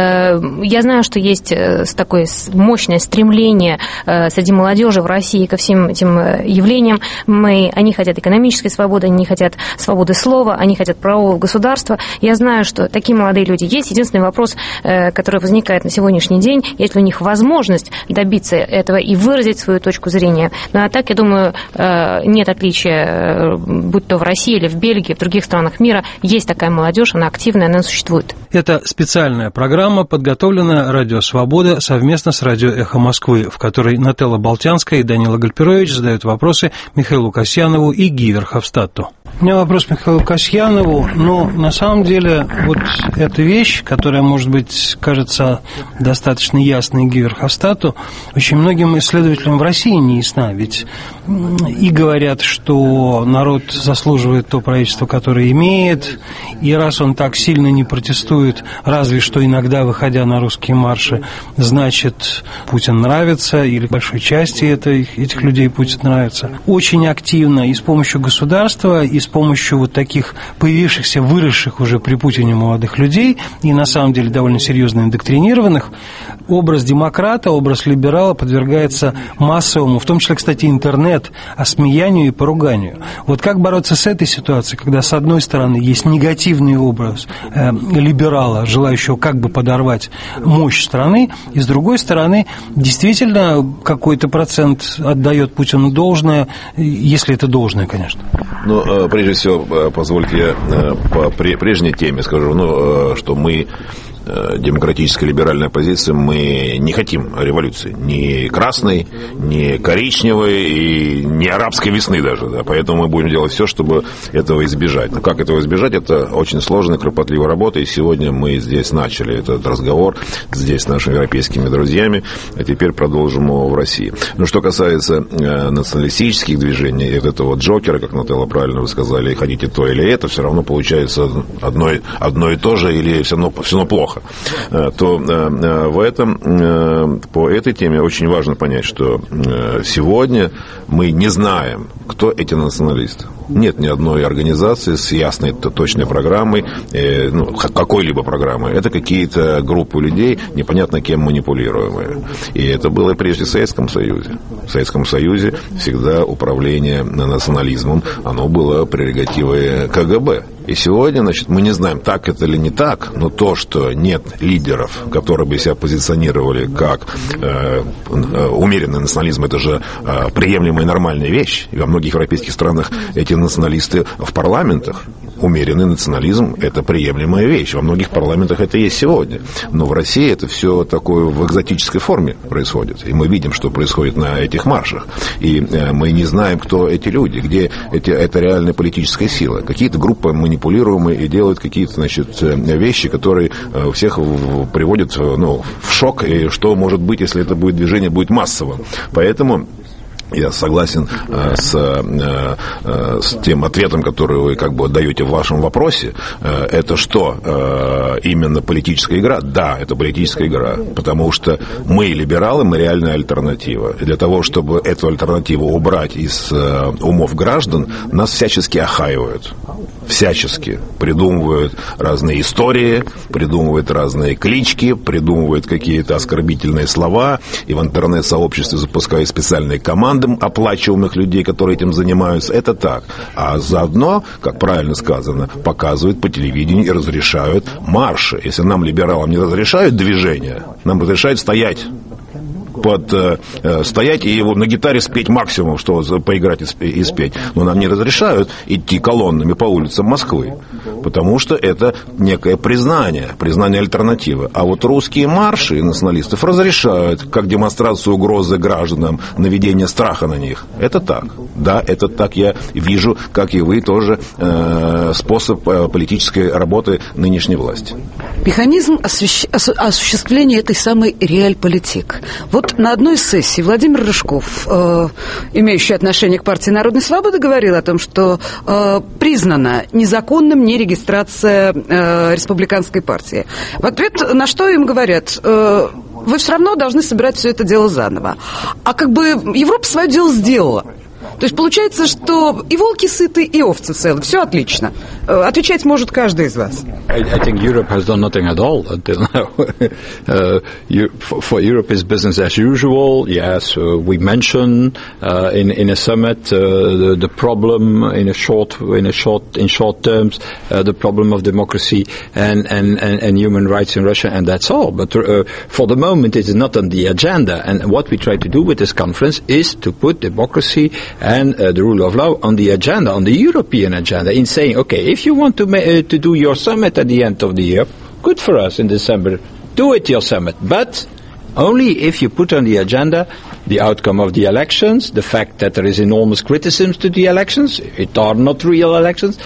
Я знаю, что есть такое мощное стремление среди молодежи в России ко всем этим явлениям. Они хотят экономической свободы, они хотят свободы слова, они хотят правового государства. Я знаю, что такие молодые люди есть. Единственный вопрос, который возникает на сегодняшний день, есть ли у них возможность добиться этого и выразить свою точку зрения. Ну, а так, я думаю, нет отличия, будь то в России или в Бельгии, в других странах мира, есть такая молодежь, она активная, она существует.
Это специальная программа, подготовленная «Радио Свобода» совместно с «Радио Эхо Москвы», в которой Нателла Болтянская и Данила Гальперович задают вопросы Михаилу Касьянову и Ги Верховстатту. У меня вопрос к Михаилу Касьянову, но на самом деле вот эта вещь, которая, может быть, кажется достаточно ясной Ги Верховстатту, очень многим исследователям в России не ясна, ведь и говорят, что народ заслуживает то правительство, которое имеет, и раз он так сильно не протестует, разве что иногда выходя на русские марши, значит, Путин нравится, или большой части этих людей Путин нравится. Очень активно и с помощью государства, и с помощью вот таких появившихся, выросших уже при Путине молодых людей, и на самом деле довольно серьезно индоктринированных, образ демократа, образ либерала подвергается массовому, в том числе, кстати, интернет, осмеянию и поруганию. Вот как бороться с этой ситуацией, когда, с одной стороны, есть негативный образ либерала, желающего как бы подорвать мощь страны, и, с другой стороны, действительно какой-то процент отдает Путину должное, если это должное, конечно.
Ну, прежде всего, позвольте я по прежней теме скажу, что мы, демократическая либеральная оппозиция, мы не хотим революции. Ни красной, ни коричневой, и ни арабской весны даже. Да. Поэтому мы будем делать все, чтобы этого избежать. Но как этого избежать, это очень сложная, кропотливая работа. И сегодня мы здесь начали этот разговор, здесь с нашими европейскими друзьями, а теперь продолжим его в России. Но что касается националистических движений, и этого джокера, как Нателла правильно вы сказали, хотите то или это, все равно получается одно и то же, или все равно плохо. То по этой теме очень важно понять, что сегодня мы не знаем, кто эти националисты. Нет ни одной организации с ясной, точной программой, какой-либо программой. Это какие-то группы людей, непонятно кем манипулируемые. И это было и прежде в Советском Союзе. В Советском Союзе всегда управление национализмом, оно было прерогативой КГБ. И сегодня, мы не знаем, так это или не так, но то, что нет лидеров, которые бы себя позиционировали как умеренный национализм, это же приемлемая и нормальная вещь. И во многих европейских странах эти националисты в парламентах. умеренный национализм – это приемлемая вещь. Во многих парламентах это есть сегодня. Но в России это все такое в экзотической форме происходит. И мы видим, что происходит на этих маршах. И мы не знаем, кто эти люди, где это реальная политическая сила. Какие-то группы манипулируемые и делают какие-то, значит, вещи, которые всех приводят, ну, в шок. И что может быть, если это будет движение будет массовым. Поэтому я согласен с тем ответом, который вы как бы даете в вашем вопросе. Это что? Именно политическая игра? Да, это политическая игра. Потому что мы, либералы, мы реальная альтернатива. И для того, чтобы эту альтернативу убрать из умов граждан, нас всячески охаивают. Всячески. Придумывают разные истории, придумывают разные клички, придумывают какие-то оскорбительные слова. И в интернет-сообществе запускают специальные команды оплачиваемых людей, которые этим занимаются. Это так. А заодно, как правильно сказано, показывают по телевидению и разрешают марши. Если нам, либералам, не разрешают движение, нам разрешают стоять стоять и его на гитаре спеть максимум, что поиграть и спеть. Но нам не разрешают идти колоннами по улицам Москвы, потому что это некое признание альтернативы. А вот русские марши националистов разрешают, как демонстрацию угрозы гражданам, наведение страха на них. Это так. Да, это так я вижу, как и вы тоже, способ политической работы нынешней власти.
Механизм осуществления этой самой реальполитик. Вот на одной из сессий Владимир Рыжков, имеющий отношение к партии Народной Свободы, говорил о том, что признана незаконным нерегистрация республиканской партии. В ответ на что им говорят: вы все равно должны собирать все это дело заново. А как бы Европа свое дело сделала. То есть получается, что и волки сыты, и овцы целы. Все отлично. Отвечать может каждый из вас.
I think Europe has done nothing at all until now. For Europe is business as usual. Yes, we mention in a summit the problem in short terms, the problem of democracy and human rights in Russia, and that's all. But for the moment, it is not on the agenda. And what we try to do with this conference is to put democracy and the rule of law on the agenda, on the European agenda, in saying, okay, if you want to do your summit at the end of the year, good for us in December, do it your summit, but only if you put on the agenda the outcome of the elections, the fact that there is enormous criticism to the elections, it are not real elections,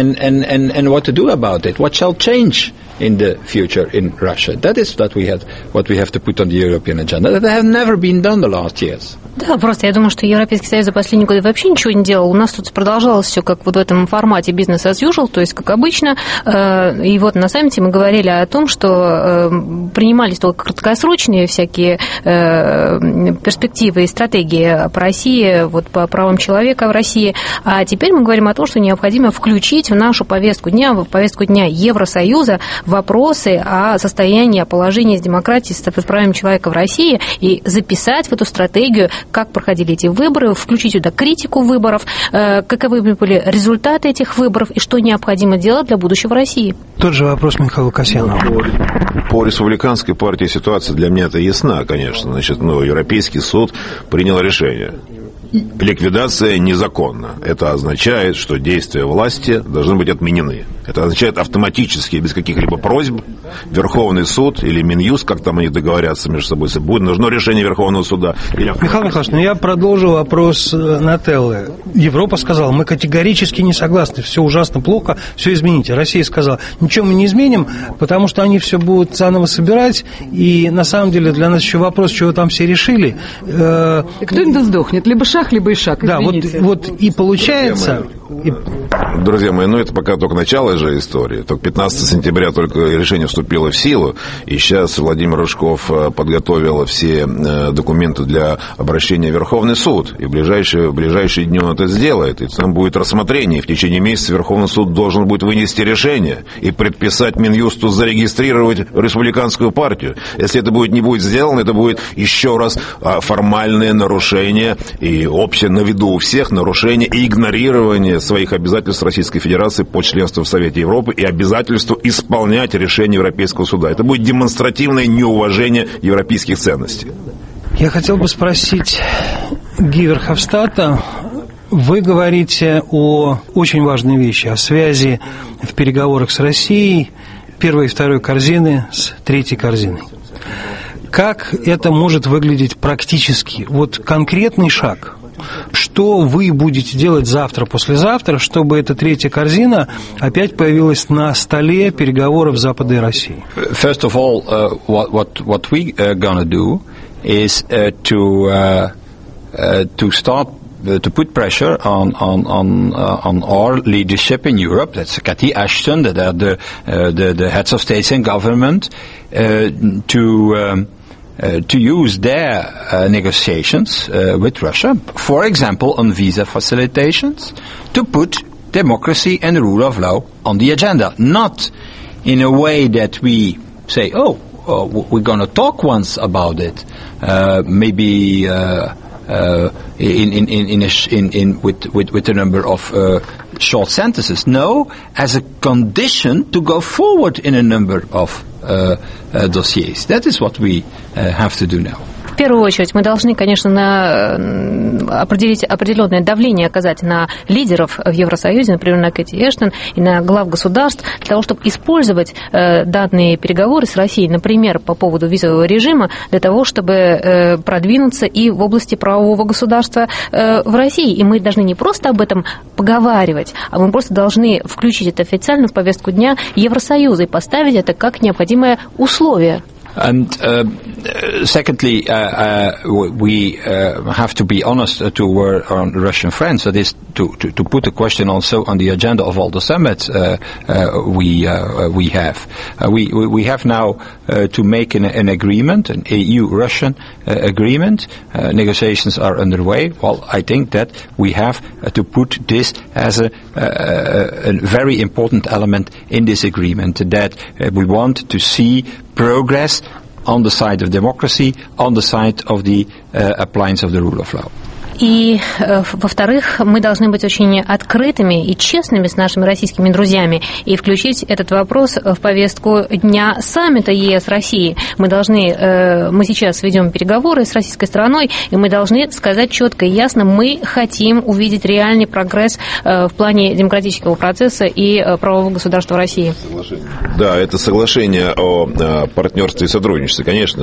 and what to do about it, what shall change in the future in Russia. That is what we have to put on the European agenda. That have never been done the last years.
Да, просто я думаю, что Европейский Союз за последние годы вообще ничего не делал. У нас тут продолжалось все как вот в этом формате business as usual, то есть как обычно. И вот на саммите мы говорили о том, что принимались только краткосрочные всякие перспективы и стратегии по России, вот по правам человека в России. А теперь мы говорим о том, что необходимо включить в нашу повестку дня, в повестку дня Евросоюза вопросы о состоянии, о положении с демократией, с правами человека в России и записать в эту стратегию, как проходили эти выборы, включить сюда критику выборов, каковы были результаты этих выборов и что необходимо делать для будущего России.
Тот же вопрос Михаилу Касьянову.
По республиканской партии ситуация для меня-то ясна, конечно. Значит, Европейский суд принял решение. Ликвидация незаконна. Это означает, что действия власти должны быть отменены. Это означает автоматически, без каких-либо просьб, Верховный суд или Минюст, как там они договорятся между собой, если будет нужно решение Верховного суда.
Михаил Михайлович, я продолжу вопрос Нателлы. Европа сказала, мы категорически не согласны, все ужасно плохо, все измените. Россия сказала, ничего мы не изменим, потому что они все будут заново собирать, и на самом деле для нас еще вопрос, чего там все решили.
Кто-нибудь сдохнет, либо шаг, либо и шаг, извините.
Да, вот и получается...
Друзья мои, это пока только начало же истории. Только 15 сентября только решение вступило в силу, и сейчас Владимир Рыжков подготовил все документы для обращения в Верховный суд, и в ближайшие дни он это сделает, и там будет рассмотрение, и в течение месяца Верховный суд должен будет вынести решение и предписать Минюсту зарегистрировать республиканскую партию. Если это не будет сделано, это будет еще раз формальное нарушение и общее на виду у всех нарушение и игнорирование своих обязательств Российской Федерации по членству в Совете Европы и обязательству исполнять решение Европейского суда. Это будет демонстративное неуважение европейских ценностей.
Я хотел бы спросить Ги Верховстата, Вы говорите о очень важной вещи, о связи в переговорах с Россией первой и второй корзины с третьей корзиной. Как это может выглядеть практически? Вот конкретный шаг. Что вы будете делать завтра, послезавтра, чтобы эта третья корзина опять появилась на столе переговоров Запада и России?
First of all, what we gonna do is to start to put pressure on our leadership in Europe. That's Cathy Ashton, that are the heads of states and government, to use their negotiations with Russia, for example, on visa facilitations, to put democracy and the rule of law on the agenda. Not in a way that we say, we're going to talk once about it, maybe with a number of short sentences. No, as a condition to go forward in a number of dossiers. That is what we have to do now.
В первую очередь мы должны, конечно, определить определенное давление оказать на лидеров в Евросоюзе, например, на Кэти Эштон и на глав государств, для того, чтобы использовать данные переговоры с Россией, например, по поводу визового режима, для того, чтобы продвинуться и в области правового государства в России. И мы должны не просто об этом поговаривать, а мы просто должны включить это официально в повестку дня Евросоюза и поставить это как необходимое условие.
And secondly, we have to be honest to our Russian friends. That is to put the question also on the agenda of all the summits we have. We have now to make an agreement, an EU-Russian agreement. Negotiations are underway. Well, I think that we have to put this as a very important element in this agreement, that we want to see progress on the side of democracy, on the side of the appliance of the rule of law.
И, во-вторых, мы должны быть очень открытыми и честными с нашими российскими друзьями и включить этот вопрос в повестку дня саммита ЕС-России. Мы сейчас ведем переговоры с российской стороной, и мы должны сказать четко и ясно, мы хотим увидеть реальный прогресс в плане демократического процесса и правового государства России.
Да, это соглашение о партнерстве и сотрудничестве. Конечно,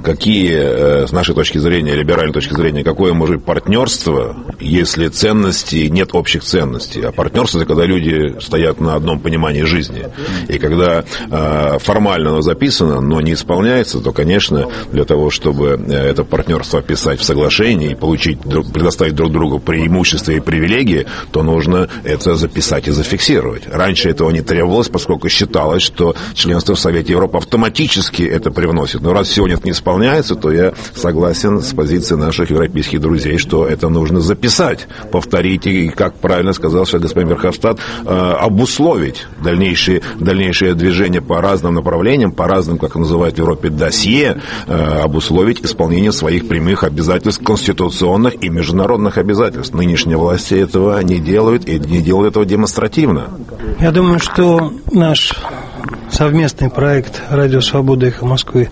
какие, с нашей точки зрения, либеральной точки зрения, какое может быть партнерство, если ценностей нет общих ценностей. А партнерство – это когда люди стоят на одном понимании жизни. И когда формально оно записано, но не исполняется, то, конечно, для того, чтобы это партнерство описать в соглашении и предоставить друг другу преимущества и привилегии, то нужно это записать и зафиксировать. Раньше этого не требовалось, поскольку считалось, что членство в Совете Европы автоматически это привносит. Но раз сегодня это не исполняется, то я согласен с позицией наших европейских друзей, что это нужно записать, повторить и, как правильно сказал сейчас господин Верховстат, обусловить дальнейшее движение по разным направлениям, по разным, как называют в Европе, досье, обусловить исполнение своих прямых обязательств, конституционных и международных обязательств. Нынешние власти этого не делают и не делают этого демонстративно.
Я думаю, что наш совместный проект «Радио Свобода», «Эхо Москвы»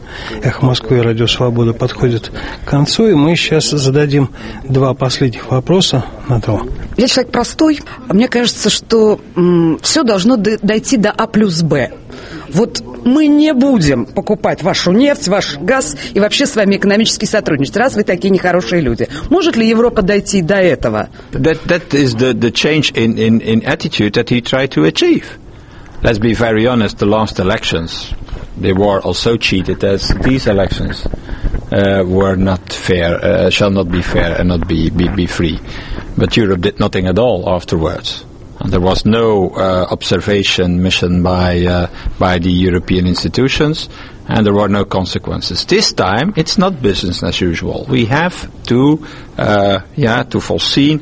и «Радио Свобода» подходит к концу, и мы сейчас зададим два последних вопроса на то.
Я человек простой. Мне кажется, что все должно дойти до А плюс Б. Вот мы не будем покупать вашу нефть, ваш газ и вообще с вами экономически сотрудничать, раз вы такие нехорошие люди. Может ли Европа дойти до этого?
That is the change in attitude that he tried to achieve. Let's be very honest, the last elections, they were also cheated as these elections were not fair, shall not be fair and not be free. But Europe did nothing at all afterwards. And there was no observation mission by the European institutions, and there were no consequences. This time, it's not business as usual. We have to foresee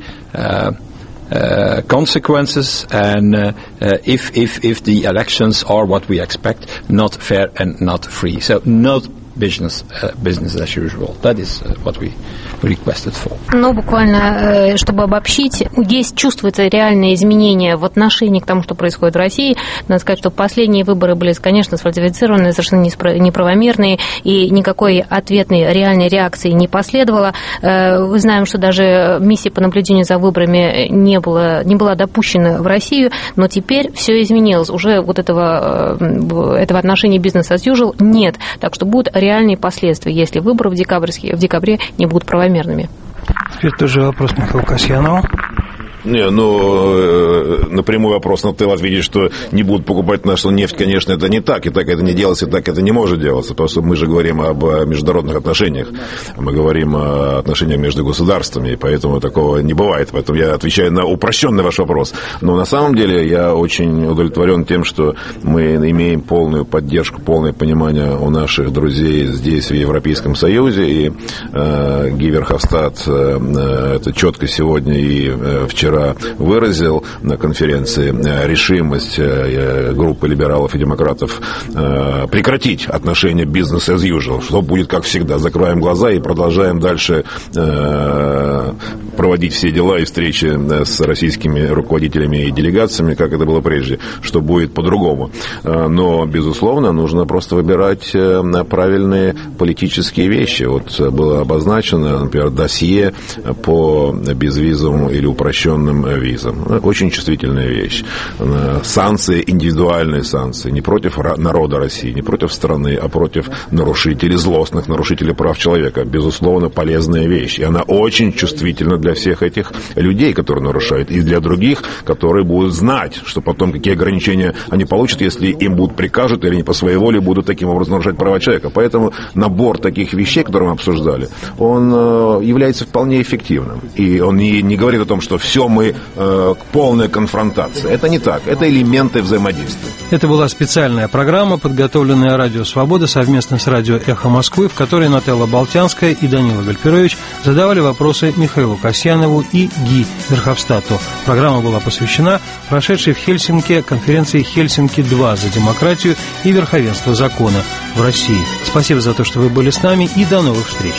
consequences, and if the elections are what we expect, not fair and not free. So not business as usual. That is what we requested for.
Но буквально, чтобы обобщить, чувствуется реальное изменение в отношении к тому, что происходит в России. Надо сказать, что последние выборы были, конечно, сфальсифицированы, совершенно неправомерные, и никакой ответной реальной реакции не последовало. Мы знаем, что даже миссия по наблюдению за выборами не была допущена в Россию, но теперь все изменилось. Уже вот этого отношения бизнес as usual нет. Так что будут реальные последствия, если выборы в декабре не будут правомерными.
Теперь тоже вопрос Михаилу Касьянову.
Не, на прямой вопрос на ты ответить, что не будут покупать нашу нефть, конечно, это не так, и так это не делается, и так это не может делаться, потому что мы же говорим об международных отношениях, мы говорим о отношениях между государствами, и поэтому такого не бывает, поэтому я отвечаю на упрощенный ваш вопрос. Но на самом деле я очень удовлетворен тем, что мы имеем полную поддержку, полное понимание у наших друзей здесь, в Европейском Союзе, и Ги Верховстад это четко сегодня и вчера выразил на конференции решимость группы либералов и демократов прекратить отношения business as usual, что будет как всегда. Закрываем глаза и продолжаем дальше проводить все дела и встречи с российскими руководителями и делегациями, как это было прежде, что будет по-другому. Но, безусловно, нужно просто выбирать правильные политические вещи. Вот было обозначено, например, досье по безвизовому или упрощенным визам. Очень чувствительная вещь. Санкции, индивидуальные санкции, не против народа России, не против страны, а против нарушителей, злостных нарушителей прав человека. Безусловно, полезная вещь. И она очень чувствительна для всех этих людей, которые нарушают, и для других, которые будут знать, что потом какие ограничения они получат, если им будут прикажут или не по своей воле будут таким образом нарушать права человека. Поэтому набор таких вещей, которые мы обсуждали, он является вполне эффективным. И он не говорит о том, что все мы к полной конфронтации. Это не так. Это элементы взаимодействия.
Это была специальная программа, подготовленная Радио Свобода совместно с Радио Эхо Москвы, в которой Нателла Болтянская и Данила Гальперович задавали вопросы Михаилу Касьянову и Ги Верховстату. Программа была посвящена прошедшей в Хельсинки конференции «Хельсинки-2» за демократию и верховенство закона в России. Спасибо за то, что вы были с нами, и до новых встреч.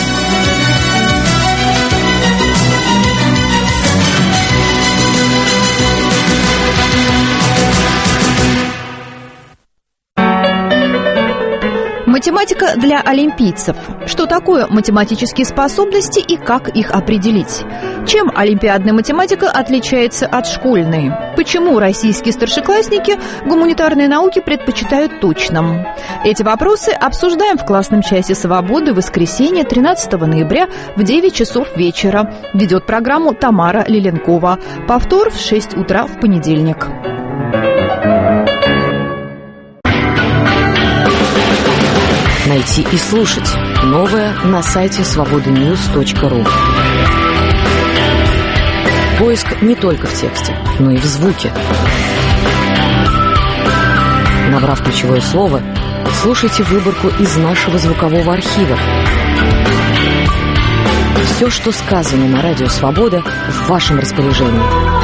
Математика для олимпийцев. Что такое математические способности и как их определить? Чем олимпиадная математика отличается от школьной? Почему российские старшеклассники гуманитарные науки предпочитают точным? Эти вопросы обсуждаем в классном часе «Свободы» в воскресенье 13 ноября в 9 часов вечера. Ведет программу Тамара Лиленкова. Повтор в 6 утра в понедельник.
Найти и слушать новое на сайте свободаnews.ru. Поиск не только в тексте, но и в звуке. Набрав ключевое слово, слушайте выборку из нашего звукового архива. Все, что сказано на Радио Свобода, в вашем распоряжении.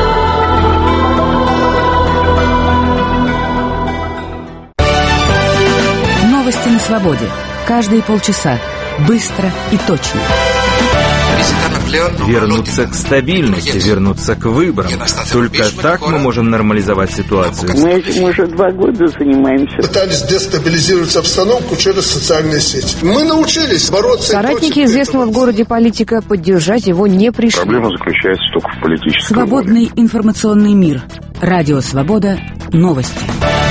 Новости на свободе. Каждые полчаса. Быстро и точно.
Вернуться к стабильности, вернуться к выборам. Только так мы можем нормализовать ситуацию.
Мы этим уже 2 года занимаемся.
Пытались дестабилизировать обстановку через социальные сети. Мы научились бороться.
Соратники известного в городе политика поддержать его не пришли.
Проблема заключается только в политической
Свободный информационный мир. Радио Свобода. Новости.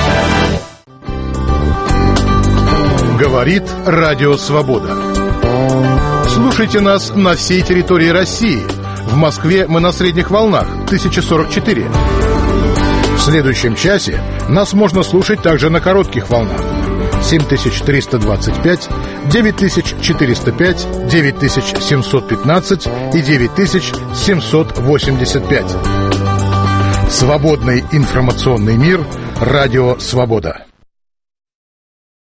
Говорит Радио Свобода. Слушайте нас на всей территории России. В Москве мы на средних волнах 1044. В следующем часе нас можно слушать также на коротких волнах 7325, 9405, 9715 и 9785. Свободный информационный мир. Радио Свобода.